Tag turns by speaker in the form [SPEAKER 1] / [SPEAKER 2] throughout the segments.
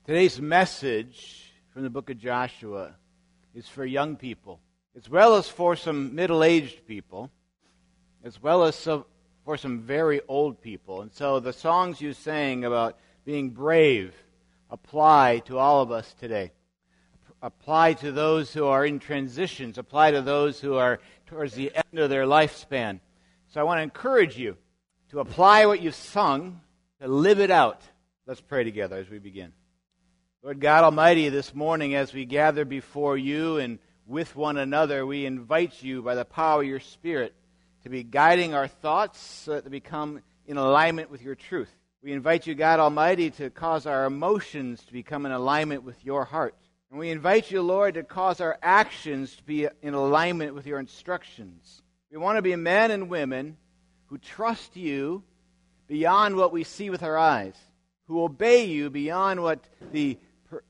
[SPEAKER 1] Today's message from the book of Joshua is for young people, as well as for some middle-aged people, as well as for some very old people. And so the songs you sang about being brave apply to all of us today. Apply to those who are in transitions. Apply to those who are towards the end of their lifespan. So I want to encourage you to apply what you've sung, to live it out. Let's pray together as we begin. Lord God Almighty, this morning as we gather before you and with one another, we invite you by the power of your Spirit to be guiding our thoughts so that they become in alignment with your truth. We invite you, God Almighty, to cause our emotions to become in alignment with your heart. And we invite you, Lord, to cause our actions to be in alignment with your instructions. We want to be men and women who trust you beyond what we see with our eyes, who obey you beyond what the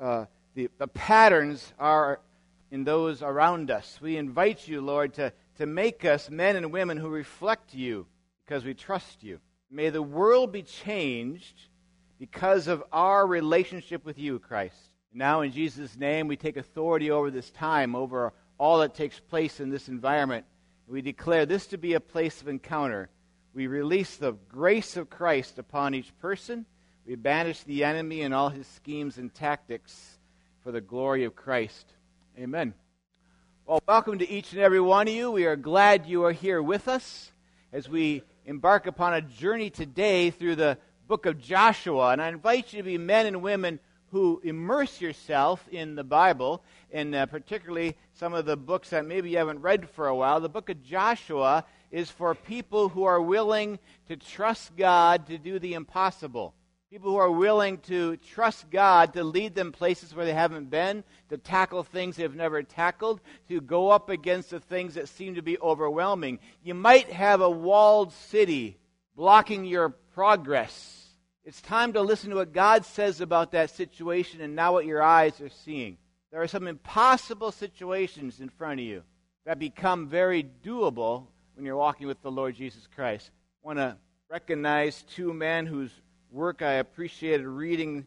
[SPEAKER 1] patterns are in those around us. We invite you, Lord, to make us men and women who reflect you because we trust you. May the world be changed because of our relationship with you, Christ. Now, in Jesus' name, we take authority over this time, over all that takes place in this environment. We declare this to be a place of encounter. We release the grace of Christ upon each person. We banish the enemy and all his schemes and tactics for the glory of Christ. Amen. Well, welcome to each and every one of you. We are glad you are here with us as we embark upon a journey today through the book of Joshua. And I invite you to be men and women who immerse yourself in the Bible, and particularly some of the books that maybe you haven't read for a while. The book of Joshua is for people who are willing to trust God to do the impossible. People who are willing to trust God to lead them places where they haven't been, to tackle things they've never tackled, to go up against the things that seem to be overwhelming. You might have a walled city blocking your progress. It's time to listen to what God says about that situation and not what your eyes are seeing. There are some impossible situations in front of you that become very doable when you're walking with the Lord Jesus Christ. I want to recognize two men whose work I appreciated reading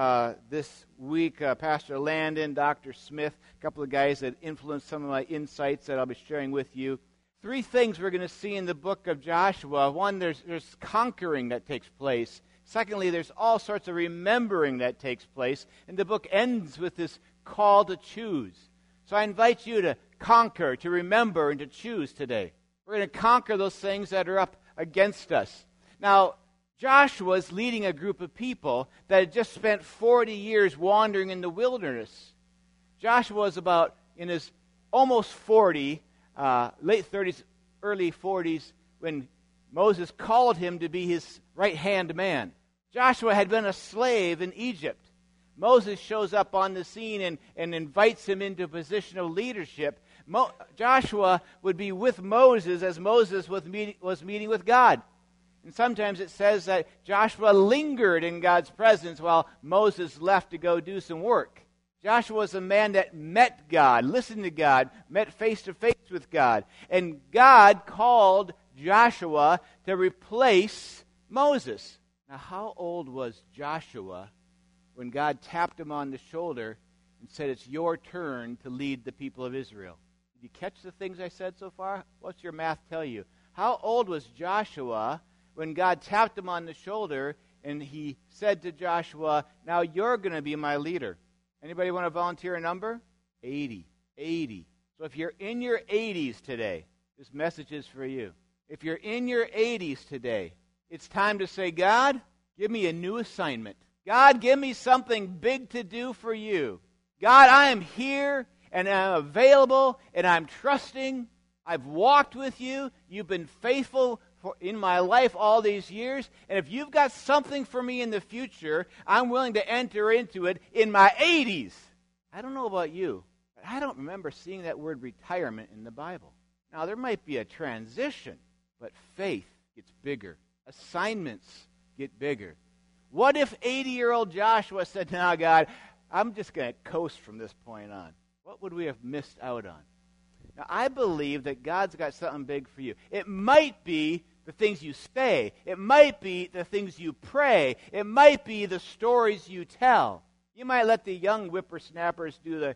[SPEAKER 1] this week. Pastor Landon, Dr. Smith, a couple of guys that influenced some of my insights that I'll be sharing with you. Three things we're going to see in the book of Joshua. One, there's conquering that takes place. Secondly, there's all sorts of remembering that takes place. And the book ends with this call to choose. So I invite you to conquer, to remember, and to choose today. We're going to conquer those things that are up against us. Now, Joshua is leading a group of people that had just spent 40 years wandering in the wilderness. Joshua was about in his almost 40, late 30s, early 40s, when Moses called him to be his right-hand man. Joshua had been a slave in Egypt. Moses shows up on the scene and invites him into a position of leadership. Joshua would be with Moses as Moses was meeting with God. And sometimes it says that Joshua lingered in God's presence while Moses left to go do some work. Joshua was a man that met God, listened to God, met face to face with God. And God called Joshua to replace Moses. Now, how old was Joshua when God tapped him on the shoulder and said, "It's your turn to lead the people of Israel"? Did you catch the things I said so far? What's your math tell you? How old was Joshua when God tapped him on the shoulder and he said to Joshua, "Now you're going to be my leader"? Anybody want to volunteer a number? 80. 80. So if you're in your 80s today, this message is for you. If you're in your 80s today, it's time to say, "God, give me a new assignment. God, give me something big to do for you. God, I am here and I'm available and I'm trusting. I've walked with you. You've been faithful in my life all these years. And if you've got something for me in the future, I'm willing to enter into it in my 80s. I don't know about you, but I don't remember seeing that word retirement in the Bible. Now, there might be a transition, but faith gets bigger. Assignments get bigger. What if 80-year-old Joshua said, "Now, God, I'm just going to coast from this point on"? What would we have missed out on? Now, I believe that God's got something big for you. It might be the things you say. It might be the things you pray. It might be the stories you tell. You might let the young whippersnappers do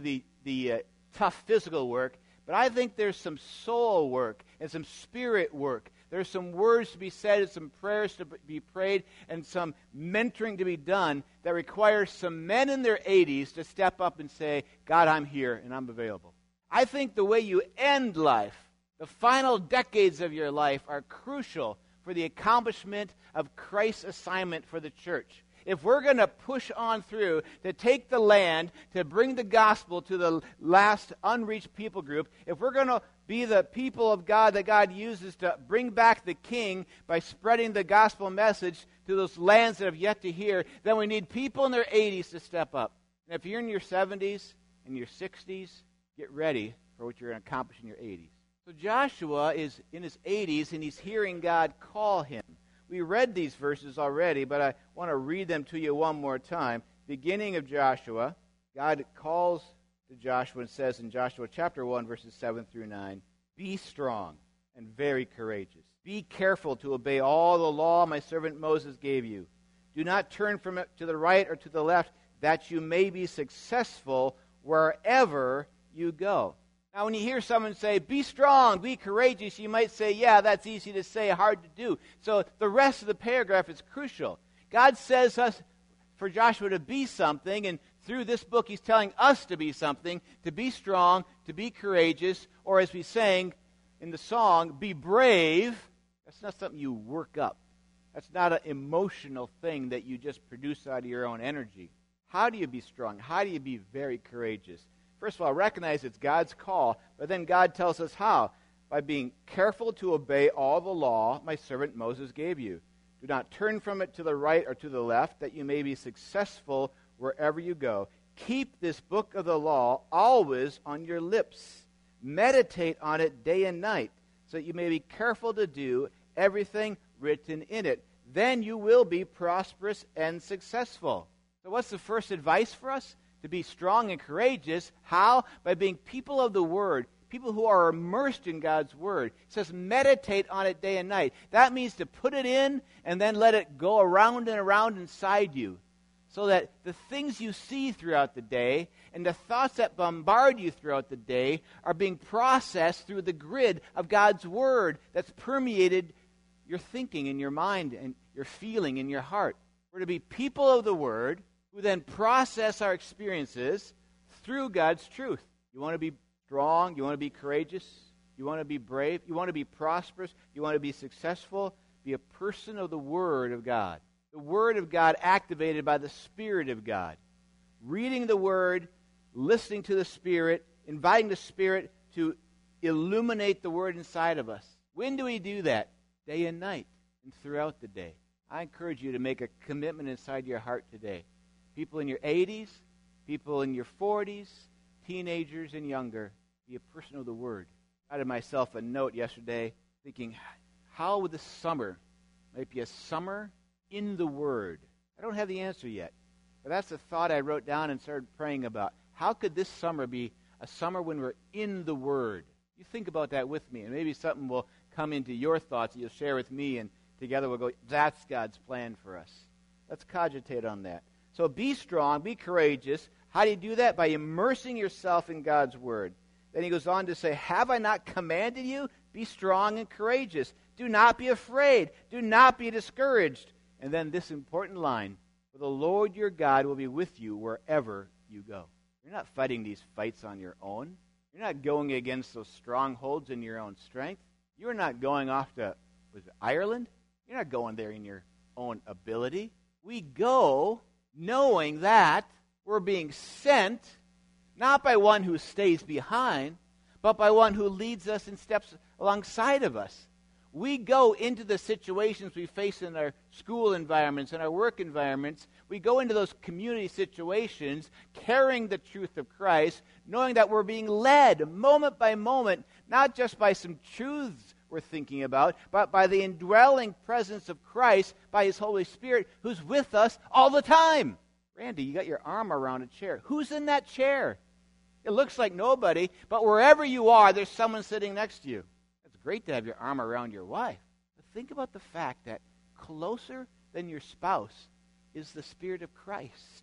[SPEAKER 1] the tough physical work, but I think there's some soul work and some spirit work. There's some words to be said and some prayers to be prayed and some mentoring to be done that requires some men in their 80s to step up and say, God, I'm here and I'm available. I think the way you end life, the final decades of your life, are crucial for the accomplishment of Christ's assignment for the church. If we're going to push on through to take the land, to bring the gospel to the last unreached people group, if we're going to be the people of God that God uses to bring back the king by spreading the gospel message to those lands that have yet to hear, then we need people in their 80s to step up. And if you're in your 70s and your 60s, get ready for what you're going to accomplish in your 80s. So Joshua is in his 80s and he's hearing God call him. We read these verses already, but I want to read them to you one more time. Beginning of Joshua, God calls to Joshua and says in Joshua chapter 1, verses 7 through 9, be strong and very courageous. Be careful to obey all the law my servant Moses gave you. Do not turn from it to the right or to the left, that you may be successful wherever you go. Now, when you hear someone say, be strong, be courageous, you might say, yeah, that's easy to say, hard to do. So the rest of the paragraph is crucial. God says us for Joshua to be something, and through this book he's telling us to be something, to be strong, to be courageous, or as we sang in the song, be brave. That's not something you work up. That's not an emotional thing that you just produce out of your own energy. How do you be strong? How do you be very courageous? First of all, recognize it's God's call, but then God tells us how. By being careful to obey all the law my servant Moses gave you. Do not turn from it to the right or to the left, that you may be successful wherever you go. Keep this book of the law always on your lips. Meditate on it day and night, so that you may be careful to do everything written in it. Then you will be prosperous and successful. So what's the first advice for us? To be strong and courageous. How? By being people of the Word, people who are immersed in God's Word. It says meditate on it day and night. That means to put it in and then let it go around and around inside you, so that the things you see throughout the day and the thoughts that bombard you throughout the day are being processed through the grid of God's Word that's permeated your thinking and your mind and your feeling in your heart. We're to be people of the Word who then process our experiences through God's truth. You want to be strong, you want to be courageous, you want to be brave, you want to be prosperous, you want to be successful, be a person of the Word of God. The Word of God activated by the Spirit of God. Reading the Word, listening to the Spirit, inviting the Spirit to illuminate the Word inside of us. When do we do that? Day and night and throughout the day. I encourage you to make a commitment inside your heart today. People in your 80s, people in your 40s, teenagers and younger, be a person of the Word. I had myself a note yesterday thinking, how would this summer might be a summer in the Word? I don't have the answer yet, but that's the thought I wrote down and started praying about. How could this summer be a summer when we're in the Word? You think about that with me, and maybe something will come into your thoughts that you'll share with me, and together we'll go, that's God's plan for us. Let's cogitate on that. So be strong, be courageous. How do you do that? By immersing yourself in God's Word. Then he goes on to say, have I not commanded you? Be strong and courageous. Do not be afraid. Do not be discouraged. And then this important line, for the Lord your God will be with you wherever you go. You're not fighting these fights on your own. You're not going against those strongholds in your own strength. You're not going off to Ireland. You're not going there in your own ability. We go knowing that we're being sent, not by one who stays behind, but by one who leads us and steps alongside of us. We go into the situations we face in our school environments, in our work environments. We go into those community situations carrying the truth of Christ, knowing that we're being led moment by moment, not just by some truths we're thinking about, but by the indwelling presence of Christ, by His Holy Spirit, who's with us all the time. Randy, you got your arm around a chair. Who's in that chair? It looks like nobody, but wherever you are, there's someone sitting next to you. It's great to have your arm around your wife. But think about the fact that closer than your spouse is the Spirit of Christ.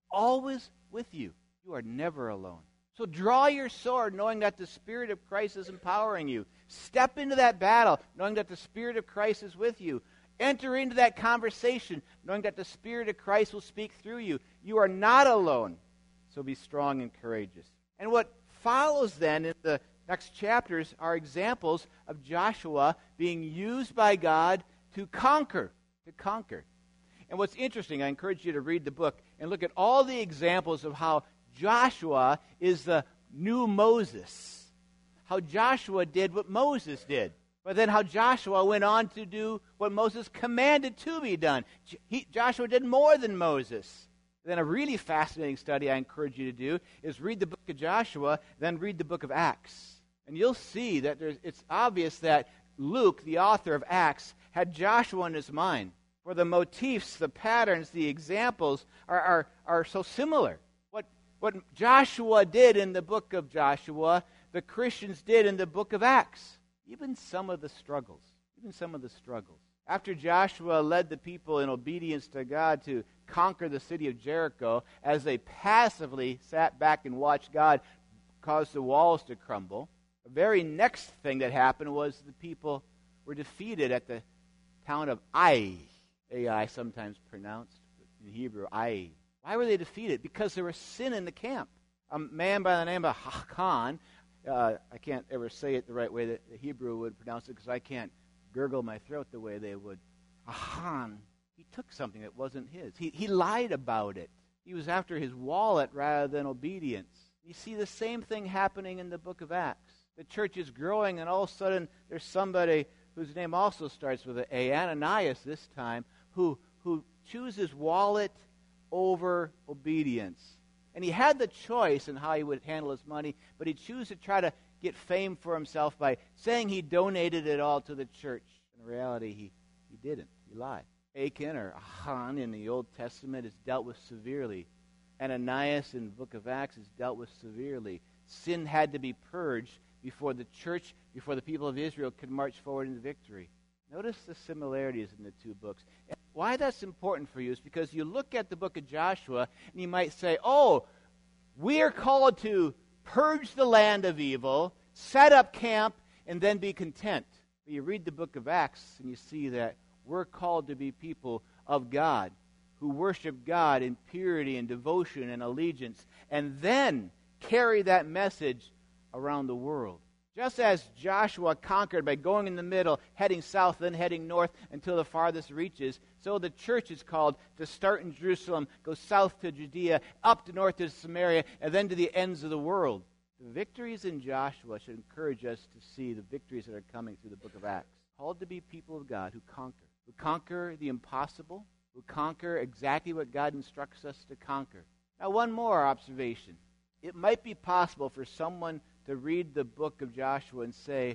[SPEAKER 1] always with you. You are never alone. So draw your sword, knowing that the Spirit of Christ is empowering you. Step into that battle, knowing that the Spirit of Christ is with you. Enter into that conversation, knowing that the Spirit of Christ will speak through you. You are not alone. So be strong and courageous. And what follows then in the next chapters are examples of Joshua being used by God to conquer. And what's interesting, I encourage you to read the book and look at all the examples of how Joshua is the new Moses. How Joshua did what Moses did. But then how Joshua went on to do what Moses commanded to be done. Joshua did more than Moses. Then a really fascinating study I encourage you to do is read the book of Joshua, then read the book of Acts. And you'll see that it's obvious that Luke, the author of Acts, had Joshua in his mind. For the motifs, the patterns, the examples are so similar. What Joshua did in the book of Joshua, the Christians did in the book of Acts. Even some of the struggles. After Joshua led the people in obedience to God to conquer the city of Jericho, as they passively sat back and watched God cause the walls to crumble, the very next thing that happened was the people were defeated at the town of Ai. Ai sometimes pronounced, in Hebrew, Ai. Why were they defeated? Because there was sin in the camp. A man by the name of Hakan, I can't ever say it the right way that the Hebrew would pronounce it because I can't gurgle my throat the way they would. Hakan, he took something that wasn't his. He lied about it. He was after his wallet rather than obedience. You see the same thing happening in the book of Acts. The church is growing, and all of a sudden there's somebody whose name also starts with an A, Ananias this time, who chooses wallet over obedience. And he had the choice in how he would handle his money, but he chose to try to get fame for himself by saying he donated it all to the church. In reality, he didn't. He lied. Achan or Ahan in the Old Testament is dealt with severely. Ananias in the book of Acts is dealt with severely. Sin had to be purged before the church, before the people of Israel could march forward into victory. Notice the similarities in the two books. And why that's important for you is because you look at the book of Joshua and you might say, oh, we are called to purge the land of evil, set up camp, and then be content. But you read the book of Acts and you see that we're called to be people of God who worship God in purity and devotion and allegiance, and then carry that message around the world. Just as Joshua conquered by going in the middle, heading south, then heading north until the farthest reaches, so the church is called to start in Jerusalem, go south to Judea, up to north to Samaria, and then to the ends of the world. The victories in Joshua should encourage us to see the victories that are coming through the book of Acts. Called to be people of God who conquer the impossible, who conquer exactly what God instructs us to conquer. Now, one more observation. It might be possible for someone to read the book of Joshua and say,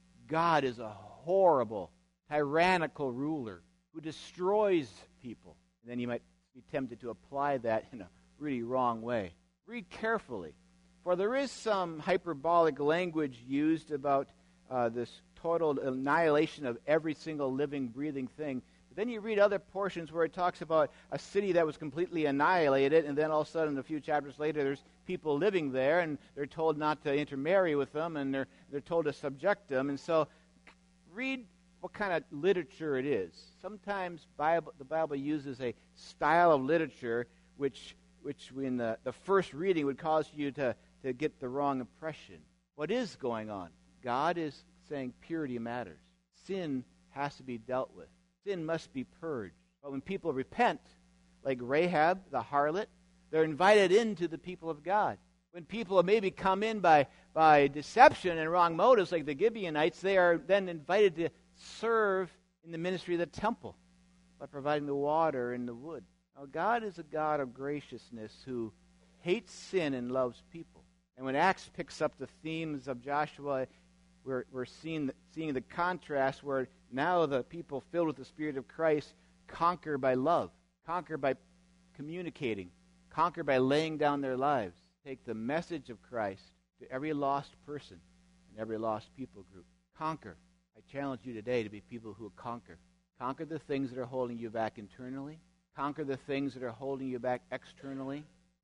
[SPEAKER 1] God is a horrible, tyrannical ruler who destroys people. And then you might be tempted to apply that in a really wrong way. Read carefully, for there is some hyperbolic language used about this total annihilation of every single living, breathing thing. But then you read other portions where it talks about a city that was completely annihilated, and then all of a sudden, a few chapters later, there's people living there, and they're told not to intermarry with them, and they're told to subject them. And so read what kind of literature it is. Sometimes the Bible uses a style of literature which in the first reading would cause you to get the wrong impression. What is going on? God is saying purity matters. Sin has to be dealt with. Sin must be purged. But when people repent, like Rahab, the harlot, they're invited into the people of God. When people maybe come in by deception and wrong motives, like the Gibeonites, they are then invited to serve in the ministry of the temple by providing the water and the wood. Now, God is a God of graciousness who hates sin and loves people. And when Acts picks up the themes of Joshua, we're seeing the contrast where now the people filled with the Spirit of Christ conquer by love, conquer by communicating, conquer by laying down their lives. Take the message of Christ to every lost person and every lost people group. Conquer. I challenge you today to be people who conquer. Conquer the things that are holding you back internally. Conquer the things that are holding you back externally.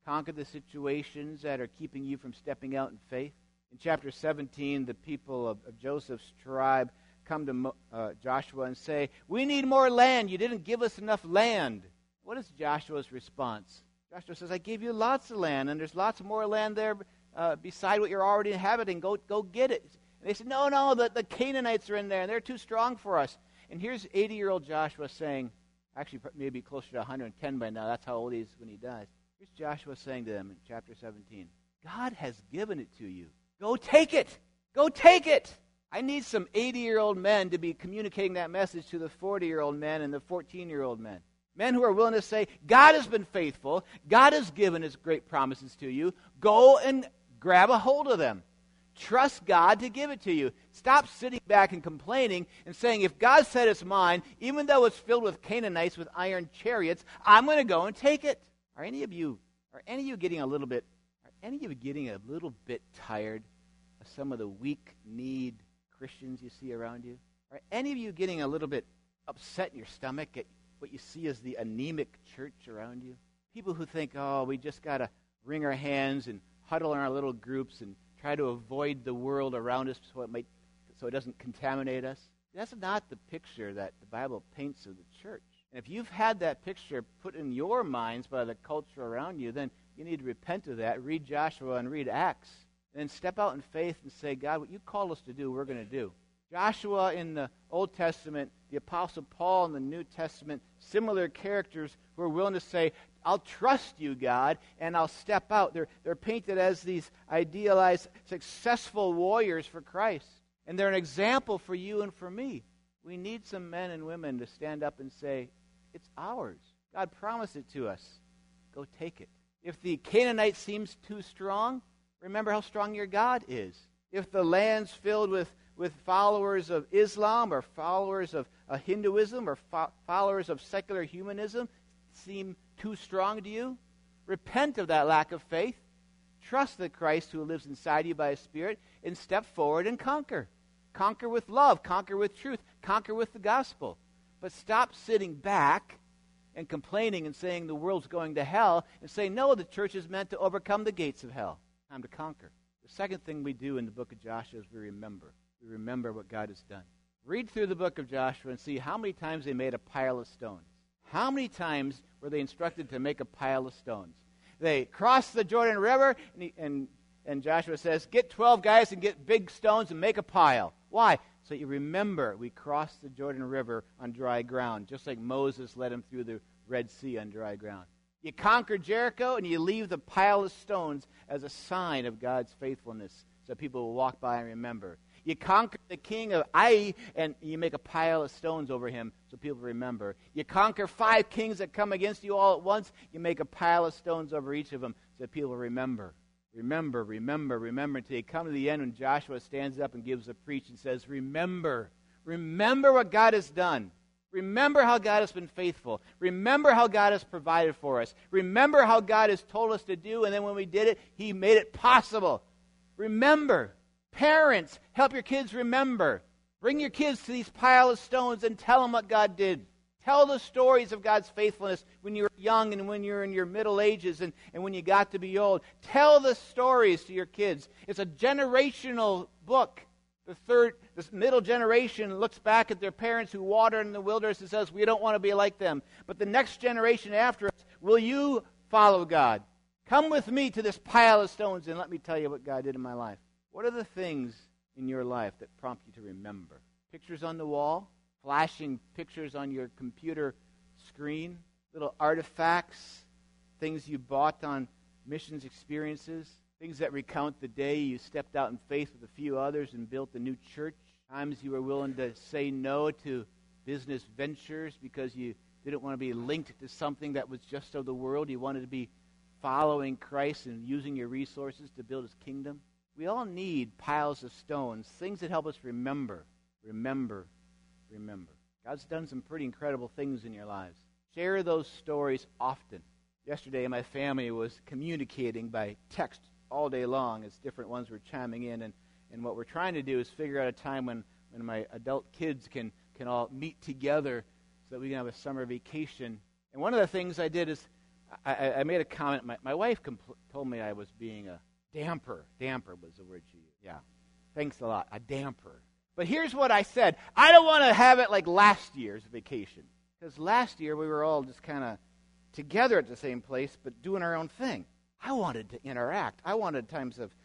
[SPEAKER 1] Conquer the situations that are keeping you from stepping out in faith. In chapter 17, the people of Joseph's tribe come to Joshua and say, "We need more land. You didn't give us enough land." What is Joshua's response? Joshua says, "I gave you lots of land, and there's lots more land there beside what you're already inhabiting. Go get it." And they said, No, the Canaanites are in there, and they're too strong for us. And here's 80-year-old Joshua saying, actually maybe closer to 110 by now, that's how old he is when he dies. Here's Joshua saying to them in chapter 17, "God has given it to you. Go take it. Go take it." I need some 80-year-old men to be communicating that message to the 40-year-old men and the 14-year-old men. Men who are willing to say, God has been faithful. God has given his great promises to you. Go and grab a hold of them. Trust God to give it to you. Stop sitting back and complaining and saying, if God said it's mine, even though it's filled with Canaanites with iron chariots, I'm going to go and take it. Are any of you getting a little bit tired of some of the weak-kneed Christians you see around you? Are any of you getting a little bit upset in your stomach at what you see as the anemic church around you? People who think, we just got to wring our hands and huddle in our little groups and try to avoid the world around us so it doesn't contaminate us. That's not the picture that the Bible paints of the church. And if you've had that picture put in your minds by the culture around you, then you need to repent of that, read Joshua and read Acts, and then step out in faith and say, God, what you call us to do, we're going to do. Joshua in the Old Testament, the Apostle Paul in the New Testament, similar characters who are willing to say, I'll trust you, God, and I'll step out. They're painted as these idealized, successful warriors for Christ. And they're an example for you and for me. We need some men and women to stand up and say, it's ours. God promised it to us. Go take it. If the Canaanite seems too strong, remember how strong your God is. If the land's filled with followers of Islam or followers of Hinduism or followers of secular humanism seem too strong to you, repent of that lack of faith. Trust the Christ who lives inside you by his Spirit and step forward and conquer. Conquer with love, conquer with truth, conquer with the gospel. But stop sitting back and complaining and saying the world's going to hell and say, no, the church is meant to overcome the gates of hell. Time to conquer. The second thing we do in the book of Joshua is we remember. We remember what God has done. Read through the book of Joshua and see how many times they made a pile of stones. How many times were they instructed to make a pile of stones? They crossed the Jordan River, and Joshua says, get 12 guys and get big stones and make a pile. Why? So you remember we crossed the Jordan River on dry ground, just like Moses led him through the Red Sea on dry ground. You conquer Jericho, and you leave the pile of stones as a sign of God's faithfulness, so people will walk by and remember. You conquer the king of Ai, and you make a pile of stones over him so people remember. You conquer 5 kings that come against you all at once. You make a pile of stones over each of them so people remember. Remember, remember, remember until you come to the end when Joshua stands up and gives a preach and says, remember. Remember what God has done. Remember how God has been faithful. Remember how God has provided for us. Remember how God has told us to do, and then when we did it, he made it possible. Remember. Parents, help your kids remember. Bring your kids to these pile of stones and tell them what God did. Tell the stories of God's faithfulness when you were young and when you're in your middle ages and when you got to be old. Tell the stories to your kids. It's a generational book. This middle generation looks back at their parents who watered in the wilderness and says, we don't want to be like them. But the next generation after us, will you follow God? Come with me to this pile of stones and let me tell you what God did in my life. What are the things in your life that prompt you to remember? Pictures on the wall? Flashing pictures on your computer screen? Little artifacts? Things you bought on missions experiences? Things that recount the day you stepped out in faith with a few others and built a new church? Times you were willing to say no to business ventures because you didn't want to be linked to something that was just of the world. You wanted to be following Christ and using your resources to build his kingdom. We all need piles of stones, things that help us remember. Remember. Remember. God's done some pretty incredible things in your lives. Share those stories often. Yesterday, my family was communicating by text all day long as different ones were chiming in, and what we're trying to do is figure out a time when my adult kids can all meet together so that we can have a summer vacation. And one of the things I did is I made a comment. My wife told me I was being a damper. Damper was the word she used. Yeah. Thanks a lot. A damper. But here's what I said. I don't want to have it like last year's vacation. Because last year we were all just kind of together at the same place, but doing our own thing. I wanted to interact. I wanted times of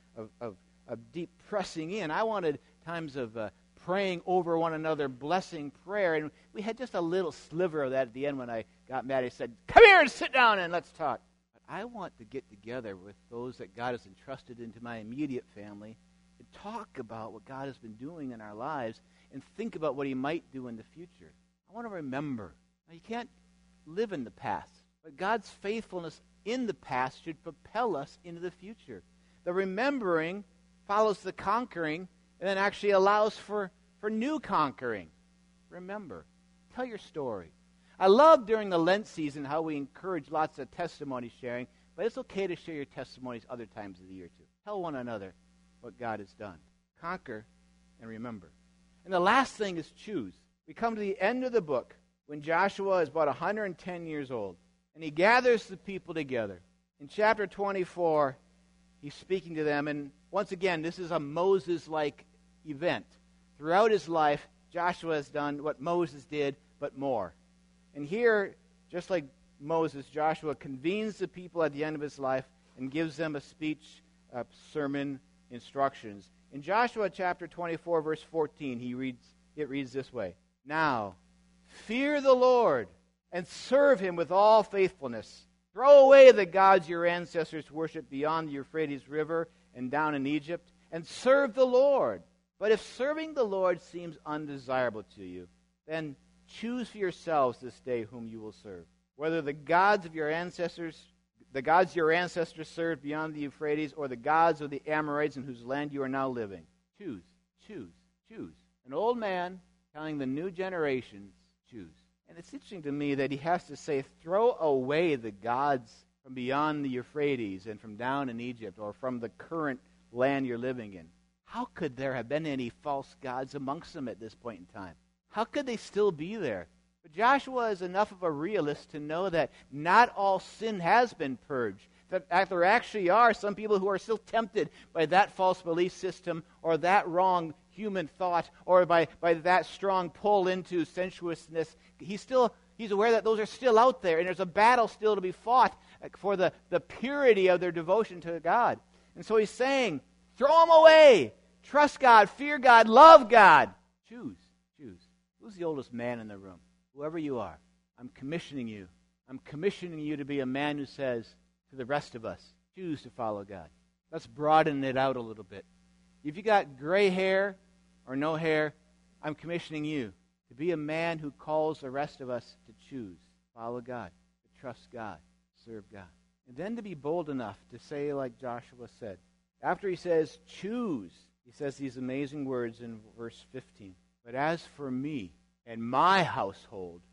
[SPEAKER 1] deep pressing in. I wanted times of praying over one another, blessing prayer. And we had just a little sliver of that at the end when I got mad. I said, come here and sit down and let's talk. But I want to get together with those that God has entrusted into my immediate family and talk about what God has been doing in our lives and think about what he might do in the future. I want to remember. Now, you can't live in the past, but God's faithfulness in the past should propel us into the future. The remembering follows the conquering and then actually allows for new conquering. Remember. Tell your story. I love during the Lent season how we encourage lots of testimony sharing, but it's okay to share your testimonies other times of the year too. Tell one another what God has done. Conquer and remember. And the last thing is choose. We come to the end of the book when Joshua is about 110 years old, and he gathers the people together. In chapter 24, he's speaking to them, and once again, this is a Moses-like event. Throughout his life, Joshua has done what Moses did, but more. And here, just like Moses, Joshua convenes the people at the end of his life and gives them a speech, sermon, instructions. In Joshua chapter 24, verse 14, it reads this way. Now, fear the Lord and serve him with all faithfulness. Throw away the gods your ancestors worshipped beyond the Euphrates River and down in Egypt, and serve the Lord. But if serving the Lord seems undesirable to you, then choose for yourselves this day whom you will serve. Whether the gods your ancestors served beyond the Euphrates, or the gods of the Amorites in whose land you are now living. Choose, choose, choose. An old man telling the new generations, choose. And it's interesting to me that he has to say, throw away the gods from beyond the Euphrates and from down in Egypt or from the current land you're living in. How could there have been any false gods amongst them at this point in time? How could they still be there? But Joshua is enough of a realist to know that not all sin has been purged. That there actually are some people who are still tempted by that false belief system or that wrong human thought or by that strong pull into sensuousness. He's aware that those are still out there, and there's a battle still to be fought for the purity of their devotion to God. And so he's saying, throw them away. Trust God, fear God, love God. Choose. Who's the oldest man in the room? Whoever you are, I'm commissioning you. I'm commissioning you to be a man who says to the rest of us, choose to follow God. Let's broaden it out a little bit. If you got gray hair or no hair, I'm commissioning you to be a man who calls the rest of us to choose, follow God, to trust God, serve God. And then to be bold enough to say like Joshua said. After he says choose, he says these amazing words in verse 15. But as for me and my household,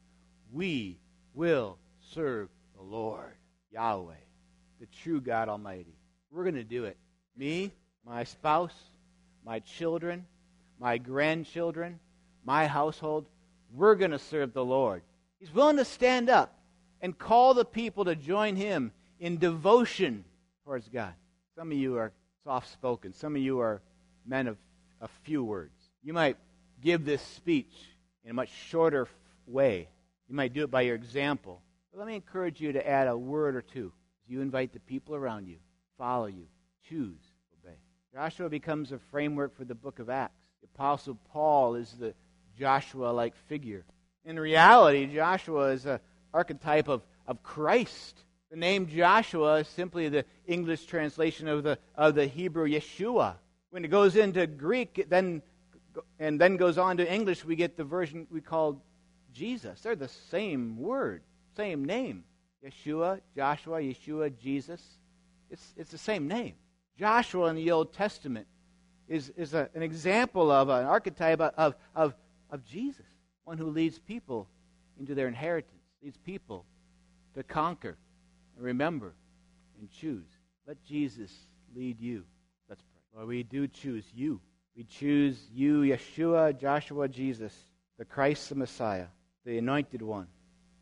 [SPEAKER 1] we will serve the Lord, Yahweh, the true God Almighty. We're going to do it. Me, my spouse, my children, my grandchildren, my household, we're going to serve the Lord. He's willing to stand up and call the people to join him in devotion towards God. Some of you are soft-spoken. Some of you are men of a few words. You might give this speech in a much shorter way. You might do it by your example. But let me encourage you to add a word or two as you invite the people around you, follow you, choose, obey. Joshua becomes a framework for the book of Acts. The Apostle Paul is the Joshua-like figure. In reality, Joshua is an archetype of Christ. The name Joshua is simply the English translation of the Hebrew Yeshua. When it goes into Greek, then goes on to English, we get the version we call Jesus. They're the same word, same name. Yeshua, Joshua, Yeshua, Jesus. It's the same name. Joshua in the Old Testament is an example of an archetype of Jesus, one who leads people into their inheritance, leads people to conquer and remember and choose. Let Jesus lead you. Let's pray. Lord, we do choose you. We choose you, Yeshua, Joshua, Jesus, the Christ, the Messiah, the Anointed One,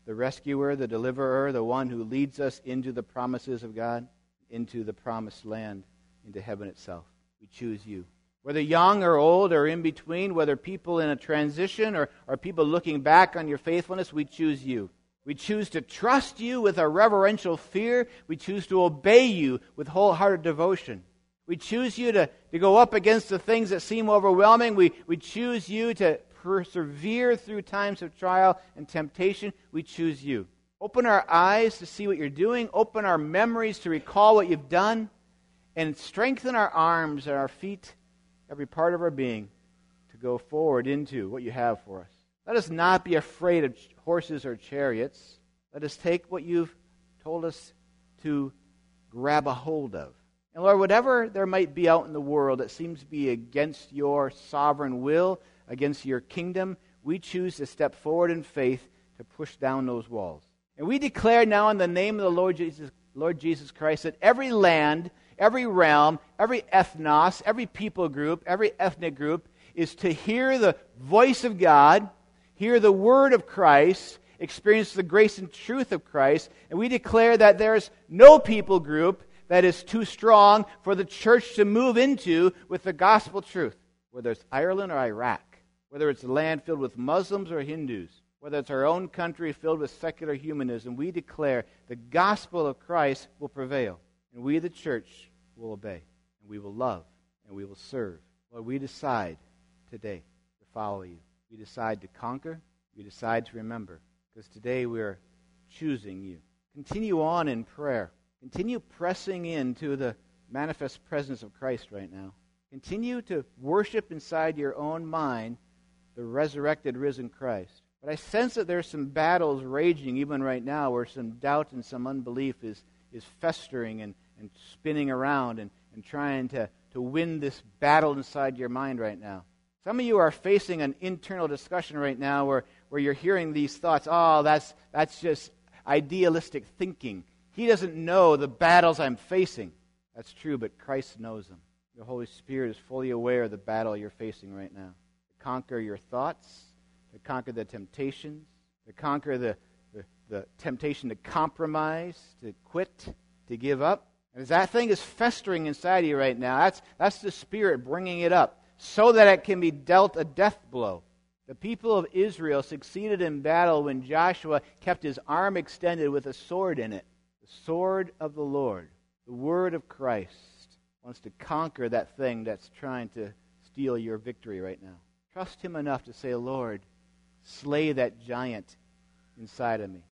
[SPEAKER 1] the rescuer, the deliverer, the one who leads us into the promises of God, into the promised land, into heaven itself. We choose you. Whether young or old or in between, whether people in a transition or people looking back on your faithfulness, we choose you. We choose to trust you with a reverential fear. We choose to obey you with wholehearted devotion. We choose you to go up against the things that seem overwhelming. We choose you to persevere through times of trial and temptation. We choose you. Open our eyes to see what you're doing. Open our memories to recall what you've done. And strengthen our arms and our feet, every part of our being, to go forward into what you have for us. Let us not be afraid of horses or chariots. Let us take what you've told us to grab a hold of. And Lord, whatever there might be out in the world that seems to be against your sovereign will, against your kingdom, we choose to step forward in faith to push down those walls. And we declare now in the name of the Lord Jesus Christ that every land, every realm, every ethnos, every people group, every ethnic group is to hear the voice of God, hear the word of Christ, experience the grace and truth of Christ, and we declare that there's no people group that is too strong for the church to move into with the gospel truth, whether it's Ireland or Iraq, whether it's a land filled with Muslims or Hindus, whether it's our own country filled with secular humanism. We declare the gospel of Christ will prevail, and we, the church, will obey, and we will love, and we will serve. Lord, we decide today to follow you. We decide to conquer. We decide to remember, because today we are choosing you. Continue on in prayer. Continue pressing into the manifest presence of Christ right now. Continue to worship inside your own mind the resurrected, risen Christ. But I sense that there's some battles raging even right now where some doubt and some unbelief is festering and spinning around and trying to win this battle inside your mind right now. Some of you are facing an internal discussion right now where you're hearing these thoughts, oh, that's just idealistic thinking. He doesn't know the battles I'm facing. That's true, but Christ knows them. The Holy Spirit is fully aware of the battle you're facing right now. To conquer your thoughts, to conquer the temptations, to conquer the temptation to compromise, to quit, to give up. And as that thing is festering inside of you right now, that's the Spirit bringing it up so that it can be dealt a death blow. The people of Israel succeeded in battle when Joshua kept his arm extended with a sword in it. The sword of the Lord, the word of Christ, wants to conquer that thing that's trying to steal your victory right now. Trust him enough to say, Lord, slay that giant inside of me.